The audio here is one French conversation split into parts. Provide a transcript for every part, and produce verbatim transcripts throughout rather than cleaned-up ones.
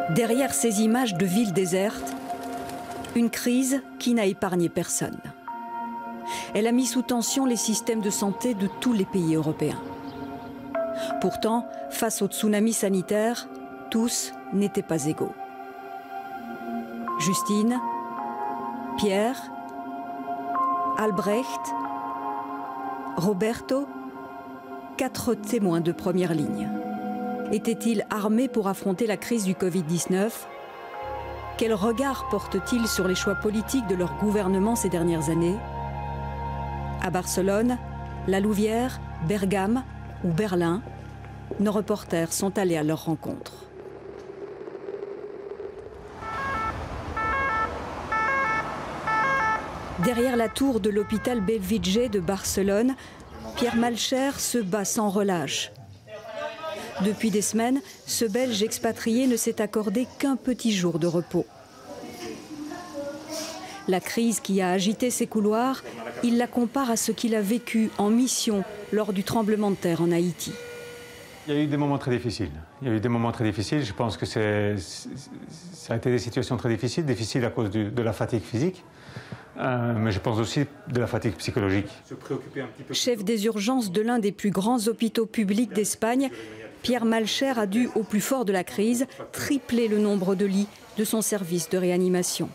Derrière ces images de villes désertes, une crise qui n'a épargné personne. Elle a mis sous tension les systèmes de santé de tous les pays européens. Pourtant, face au tsunami sanitaire, tous n'étaient pas égaux. Justine, Pierre, Albrecht, Roberto, quatre témoins de première ligne. Étaient-ils armés pour affronter la crise du Covid dix-neuf? Quel regard portent-ils sur les choix politiques de leur gouvernement ces dernières années? À Barcelone, La Louvière, Bergame ou Berlin, nos reporters sont allés à leur rencontre. Derrière la tour de l'hôpital Bellvitge de Barcelone, Pierre Malcher se bat sans relâche. Depuis des semaines, ce Belge expatrié ne s'est accordé qu'un petit jour de repos. La crise qui a agité ses couloirs, il la compare à ce qu'il a vécu en mission lors du tremblement de terre en Haïti. Il y a eu des moments très difficiles. Il y a eu des moments très difficiles. Je pense que c'est, ça a été des situations très difficiles, difficiles à cause du, de la fatigue physique, euh, mais je pense aussi de la fatigue psychologique. Se préoccuper un petit peu. Chef des urgences de l'un des plus grands hôpitaux publics d'Espagne, Pierre Malcher a dû, au plus fort de la crise, tripler le nombre de lits de son service de réanimation.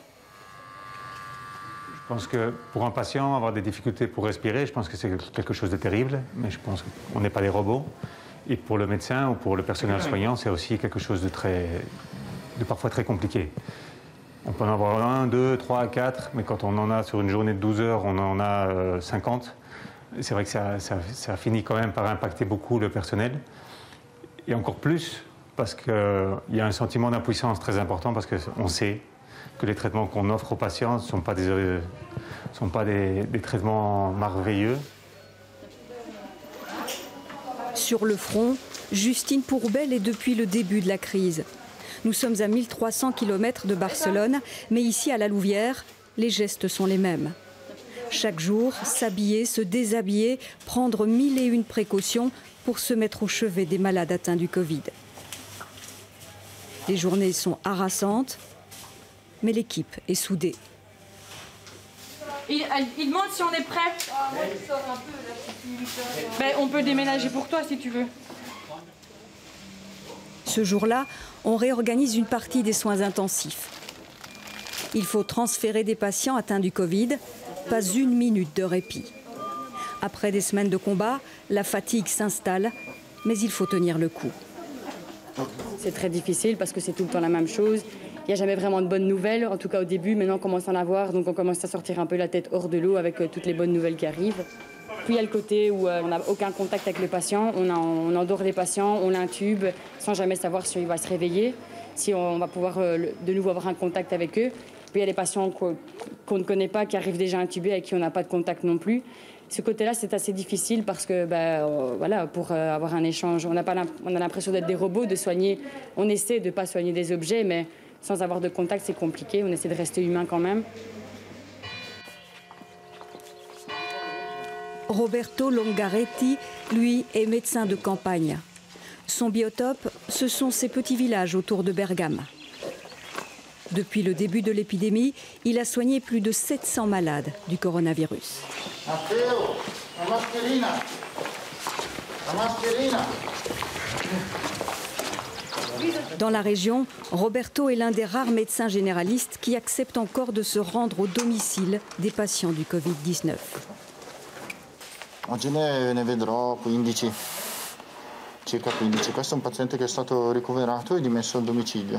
Je pense que pour un patient, avoir des difficultés pour respirer, je pense que c'est quelque chose de terrible, mais je pense qu'on n'est pas des robots. Et pour le médecin ou pour le personnel soignant, c'est aussi quelque chose de, très, de parfois très compliqué. On peut en avoir un, deux, trois, quatre, mais quand on en a sur une journée de douze heures, on en a euh, cinquante. C'est vrai que ça, ça, ça finit quand même par impacter beaucoup le personnel. Et encore plus parce qu'il y a un sentiment d'impuissance très important, parce qu'on sait que les traitements qu'on offre aux patients ne sont pas des, euh, sont pas des, des traitements merveilleux. Sur le front, Justine Pourbel est depuis le début de la crise. Nous sommes à mille trois cents kilomètres de Barcelone, mais ici à La Louvière, les gestes sont les mêmes. Chaque jour, s'habiller, se déshabiller, prendre mille et une précautions pour se mettre au chevet des malades atteints du Covid. Les journées sont harassantes, mais l'équipe est soudée. Il, il demande si on est prêt. Ben, on peut déménager pour toi si tu veux. Ce jour-là, on réorganise une partie des soins intensifs. Il faut transférer des patients atteints du Covid, pas une minute de répit. Après des semaines de combat, la fatigue s'installe, mais il faut tenir le coup. C'est très difficile parce que c'est tout le temps la même chose. Il n'y a jamais vraiment de bonnes nouvelles, en tout cas au début. Maintenant, on commence à en avoir, donc on commence à sortir un peu la tête hors de l'eau avec euh, toutes les bonnes nouvelles qui arrivent. Puis il y a le côté où euh, on n'a aucun contact avec le patient, on, a, on endort les patients, on l'intube sans jamais savoir si il va se réveiller, si on va pouvoir euh, de nouveau avoir un contact avec eux. Puis il y a des patients qu'on qu'on ne connaît pas, qui arrivent déjà intubés, avec qui on n'a pas de contact non plus. Ce côté-là, c'est assez difficile parce que, ben, euh, voilà, pour euh, avoir un échange, on, n'a pas on a l'impression d'être des robots, de soigner. On essaie de ne pas soigner des objets, mais sans avoir de contact, c'est compliqué. On essaie de rester humain quand même. Roberto Longaretti, lui, est médecin de campagne. Son biotope, ce sont ces petits villages autour de Bergame. Depuis le début de l'épidémie, il a soigné plus de sept cents malades du coronavirus. Matteo, la mascherina. La mascherina. Dans la région, Roberto est l'un des rares médecins généralistes qui acceptent encore de se rendre au domicile des patients du Covid dix-neuf. Oggi ne, ne vedrò quindici, circa quindici. Questo è un paziente che è stato ricoverato e dimesso al domicilio.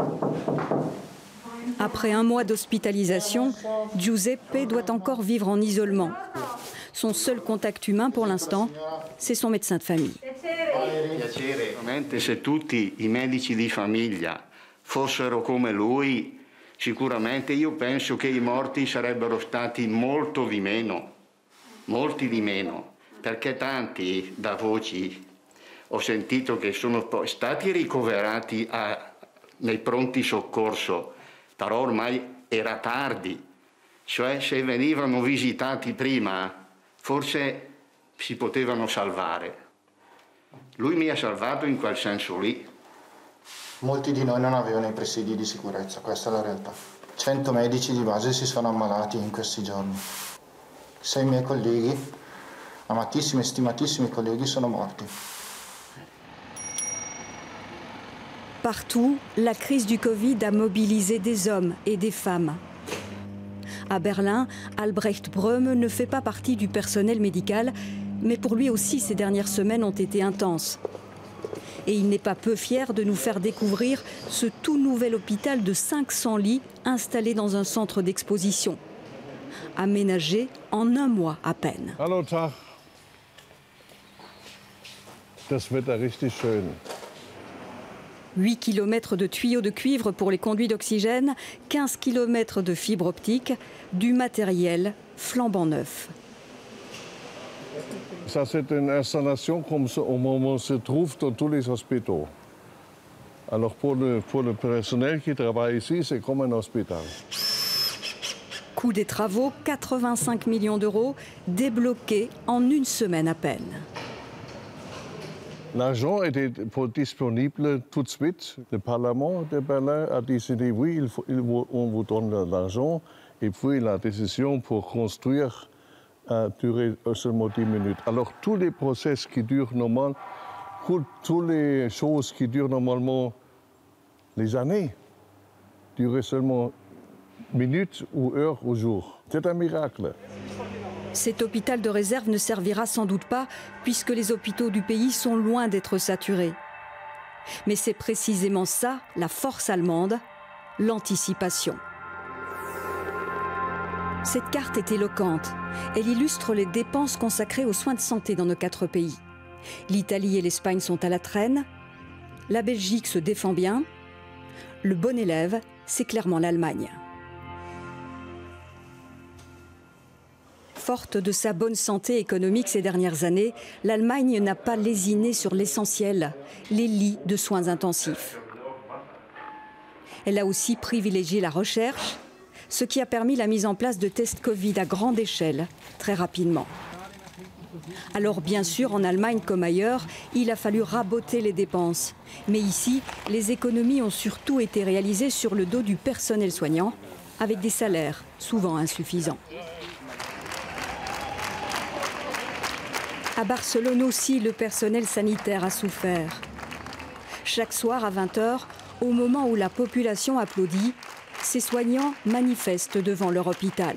Après un mois d'hospitalisation, Giuseppe doit encore vivre en isolement. Son seul contact humain pour l'instant, c'est son médecin de famille. Piacere. Se tutti i medici di famiglia fossero come lui, sicuramente io penso che i morti sarebbero stati molto di meno, molti di meno, perché tanti da voci ho sentito che sono stati ricoverati a, nei pronti soccorso, però ormai era tardi, cioè se venivano visitati prima forse si potevano salvare. Lui mi ha salvato in quel senso lì. Molti di noi non avevano i presidi di sicurezza, questa è la realtà. cento medici di base si sono ammalati in questi giorni. Sei miei colleghi, amatissimi e stimatissimi colleghi, sono morti. Partout, la crise du Covid a mobilisé des hommes et des femmes. À Berlin, Albrecht Bröme ne fait pas partie du personnel médical, mais pour lui aussi ces dernières semaines ont été intenses. Et il n'est pas peu fier de nous faire découvrir ce tout nouvel hôpital de cinq cents lits installé dans un centre d'exposition. Aménagé en un mois à peine. Hallo Tag. Das Wetter richtig schön. huit kilomètres de tuyaux de cuivre pour les conduits d'oxygène, quinze kilomètres de fibres optiques, du matériel flambant neuf. Ça, c'est une installation comme ça, au moment où on se trouve dans tous les hôpitaux. Alors pour le, pour le personnel qui travaille ici, c'est comme un hôpital. Coût des travaux, quatre-vingt-cinq millions d'euros, débloqués en une semaine à peine. L'argent était disponible tout de suite. Le Parlement de Berlin a décidé, oui, il faut, il, on vous donne l'argent. Et puis la décision pour construire a duré seulement dix minutes. Alors tous les process qui durent normalement, toutes les choses qui durent normalement les années, durent seulement minutes ou heures ou jours. C'est un miracle. Cet hôpital de réserve ne servira sans doute pas, puisque les hôpitaux du pays sont loin d'être saturés. Mais c'est précisément ça, la force allemande, l'anticipation. Cette carte est éloquente. Elle illustre les dépenses consacrées aux soins de santé dans nos quatre pays. L'Italie et l'Espagne sont à la traîne. La Belgique se défend bien. Le bon élève, c'est clairement l'Allemagne. Forte de sa bonne santé économique ces dernières années, l'Allemagne n'a pas lésiné sur l'essentiel, les lits de soins intensifs. Elle a aussi privilégié la recherche, ce qui a permis la mise en place de tests Covid à grande échelle, très rapidement. Alors bien sûr, en Allemagne comme ailleurs, il a fallu raboter les dépenses. Mais ici, les économies ont surtout été réalisées sur le dos du personnel soignant, avec des salaires souvent insuffisants. À Barcelone aussi, le personnel sanitaire a souffert. Chaque soir à vingt heures, au moment où la population applaudit, ces soignants manifestent devant leur hôpital.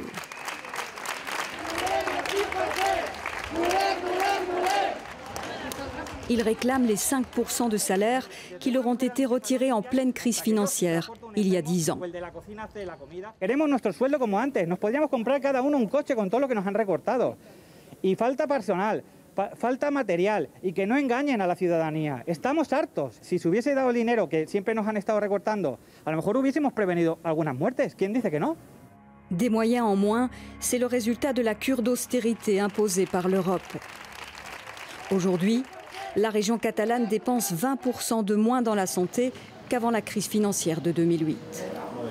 Ils réclament les cinq pour cent de salaire qui leur ont été retirés en pleine crise financière il y a dix ans. Queremos nuestro sueldo como antes. Nos podríamos comprar cada uno un coche con todo lo que nos han recortado. Y falta personal, falta material y que no engañen a la ciudadanía. Estamos hartos. Si se hubiese dado el dinero que siempre nos han estado recortando, a lo mejor hubiésemos prevenido algunas muertes. ¿Quién dice que no? Des moyens en moins, c'est le résultat de la cure d'austérité imposée par l'Europe. Aujourd'hui, la région catalane dépense vingt pour cent de moins dans la santé qu'avant la crise financière de deux mille huit.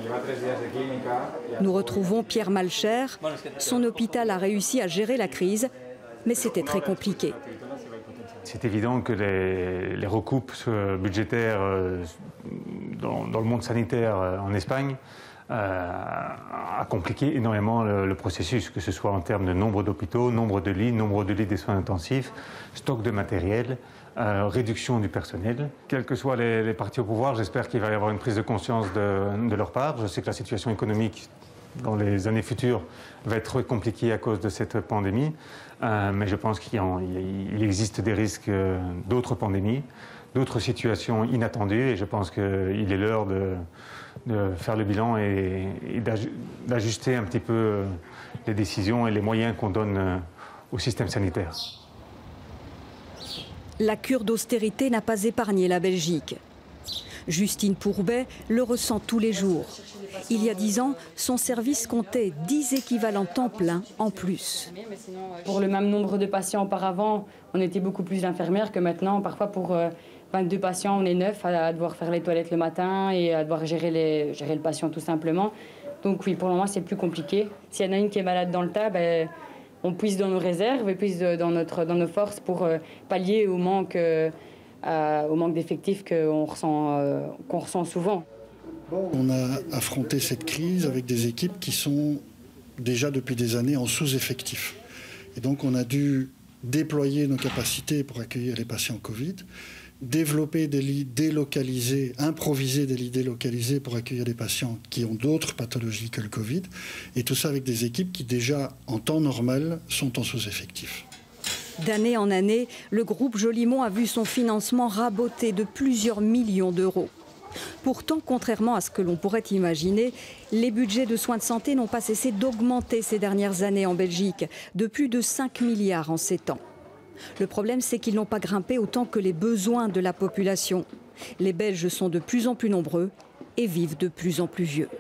Nous retrouvons Pierre Malcher. Son hôpital a réussi à gérer la crise, mais c'était très compliqué. C'est évident que les, les recoupes budgétaires dans, dans le monde sanitaire en Espagne euh, a compliqué énormément le, le processus, que ce soit en termes de nombre d'hôpitaux, nombre de lits, nombre de lits des soins intensifs, stock de matériel, euh, réduction du personnel. Quels que soient les, les partis au pouvoir, j'espère qu'il va y avoir une prise de conscience de, de leur part. Je sais que la situation économique dans les années futures va être compliquée à cause de cette pandémie, euh, mais je pense qu'il il existe des risques d'autres pandémies, d'autres situations inattendues, et je pense qu'il est l'heure de, de faire le bilan et, et d'ajuster un petit peu les décisions et les moyens qu'on donne au système sanitaire. La cure d'austérité n'a pas épargné la Belgique. Justine Pourbet le ressent tous les jours. Il y a dix ans, son service comptait dix équivalents temps plein en plus. Pour le même nombre de patients auparavant, on était beaucoup plus d'infirmières que maintenant. Parfois, pour vingt-deux patients, on est neuf à devoir faire les toilettes le matin et à devoir gérer, les, gérer le patient tout simplement. Donc oui, pour le moment, c'est plus compliqué. S'il y en a une qui est malade dans le tas, ben, on puise dans nos réserves et puise dans, notre, dans nos forces pour pallier au manque euh, au manque d'effectifs qu'on ressent, euh, qu'on ressent souvent. On a affronté cette crise avec des équipes qui sont déjà depuis des années en sous-effectif. Et donc on a dû déployer nos capacités pour accueillir les patients Covid, développer des lits délocalisés, improviser des lits délocalisés pour accueillir des patients qui ont d'autres pathologies que le Covid, et tout ça avec des équipes qui déjà, en temps normal, sont en sous-effectif. D'année en année, le groupe Jolimont a vu son financement raboté de plusieurs millions d'euros. Pourtant, contrairement à ce que l'on pourrait imaginer, les budgets de soins de santé n'ont pas cessé d'augmenter ces dernières années en Belgique, de plus de cinq milliards en sept ans. Le problème, c'est qu'ils n'ont pas grimpé autant que les besoins de la population. Les Belges sont de plus en plus nombreux et vivent de plus en plus vieux.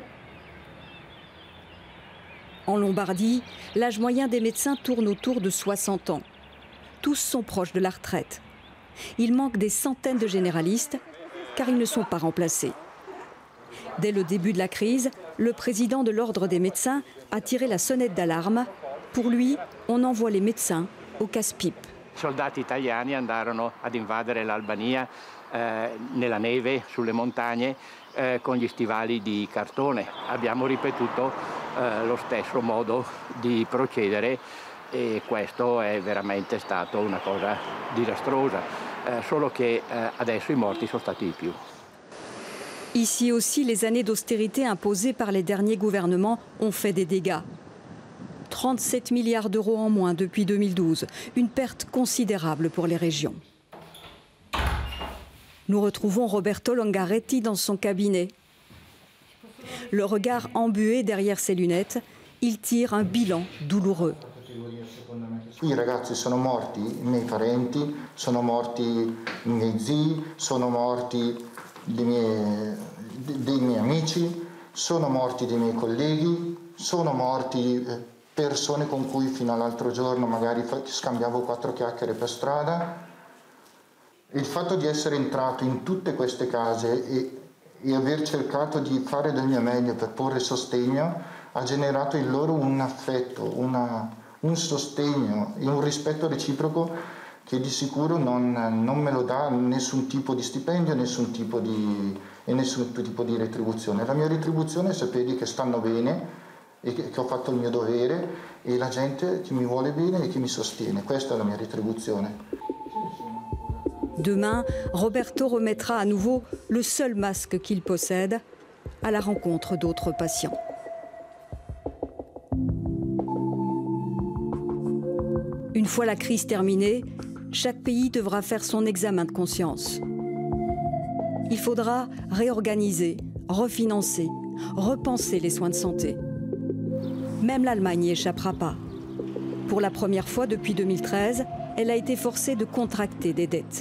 En Lombardie, l'âge moyen des médecins tourne autour de soixante ans. Tous sont proches de la retraite. Il manque des centaines de généralistes, car ils ne sont pas remplacés. Dès le début de la crise, le président de l'Ordre des médecins a tiré la sonnette d'alarme. Pour lui, on envoie les médecins au casse-pipe. I soldati italiani andarono ad invadere l'Albania eh, nella neve, sulle montagne, eh, con gli stivali di cartone. Abbiamo ripetuto eh, lo stesso modo di procedere e questo è veramente stato una cosa disastrosa, eh, solo che eh, adesso i morti sono stati di più. Ici aussi, les années d'austérité imposées par les derniers gouvernements ont fait des dégâts. trente-sept milliards d'euros en moins depuis deux mille douze, une perte considérable pour les régions. Nous retrouvons Roberto Longaretti dans son cabinet. Le regard embué derrière ses lunettes, il tire un bilan douloureux. I ragazzi sono morti, i miei parenti, sono morti i miei zii, sono morti dei miei, dei miei amici, sono morti dei miei colleghi, sono morti persone con cui fino all'altro giorno magari scambiavo quattro chiacchiere per strada. Il fatto di essere entrato in tutte queste case e, e aver cercato di fare del mio meglio per porre sostegno ha generato in loro un affetto, una, un sostegno e un rispetto reciproco che di sicuro non, non me lo dà nessun tipo di stipendio, nessun tipo di, e nessun tipo di retribuzione. La mia retribuzione è sapere che stanno bene e che, che ho fatto il mio dovere e la gente che mi vuole bene e che mi sostiene. Questa è la mia retribuzione. Demain, Roberto remettra à nouveau le seul masque qu'il possède à la rencontre d'autres patients. Une fois la crise terminée, chaque pays devra faire son examen de conscience. Il faudra réorganiser, refinancer, repenser les soins de santé. Même l'Allemagne n'y échappera pas. Pour la première fois depuis deux mille treize, elle a été forcée de contracter des dettes.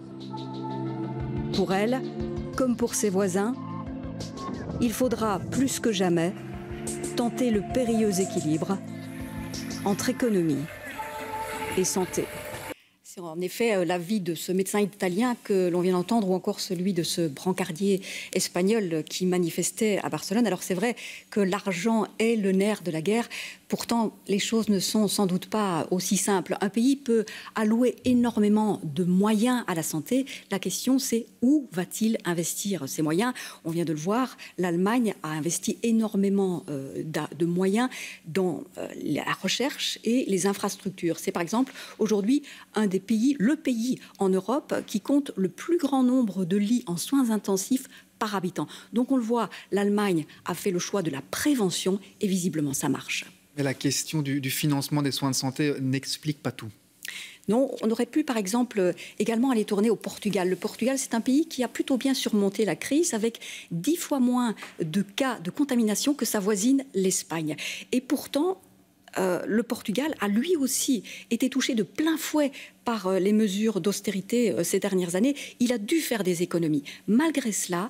Pour elle, comme pour ses voisins, il faudra plus que jamais tenter le périlleux équilibre entre économie et santé. C'est en effet l'avis de ce médecin italien que l'on vient d'entendre, ou encore celui de ce brancardier espagnol qui manifestait à Barcelone. Alors c'est vrai que l'argent est le nerf de la guerre. Pourtant, les choses ne sont sans doute pas aussi simples. Un pays peut allouer énormément de moyens à la santé. La question, c'est où va-t-il investir ces moyens? On vient de le voir, l'Allemagne a investi énormément euh, de moyens dans euh, la recherche et les infrastructures. C'est par exemple aujourd'hui un des pays, le pays en Europe qui compte le plus grand nombre de lits en soins intensifs par habitant. Donc on le voit, l'Allemagne a fait le choix de la prévention et visiblement ça marche. Mais la question du, du financement des soins de santé n'explique pas tout. Non, on aurait pu par exemple également aller tourner au Portugal. Le Portugal, c'est un pays qui a plutôt bien surmonté la crise avec dix fois moins de cas de contamination que sa voisine l'Espagne. Et pourtant, Euh, le Portugal a lui aussi été touché de plein fouet par euh, les mesures d'austérité euh, ces dernières années. Il a dû faire des économies. Malgré cela,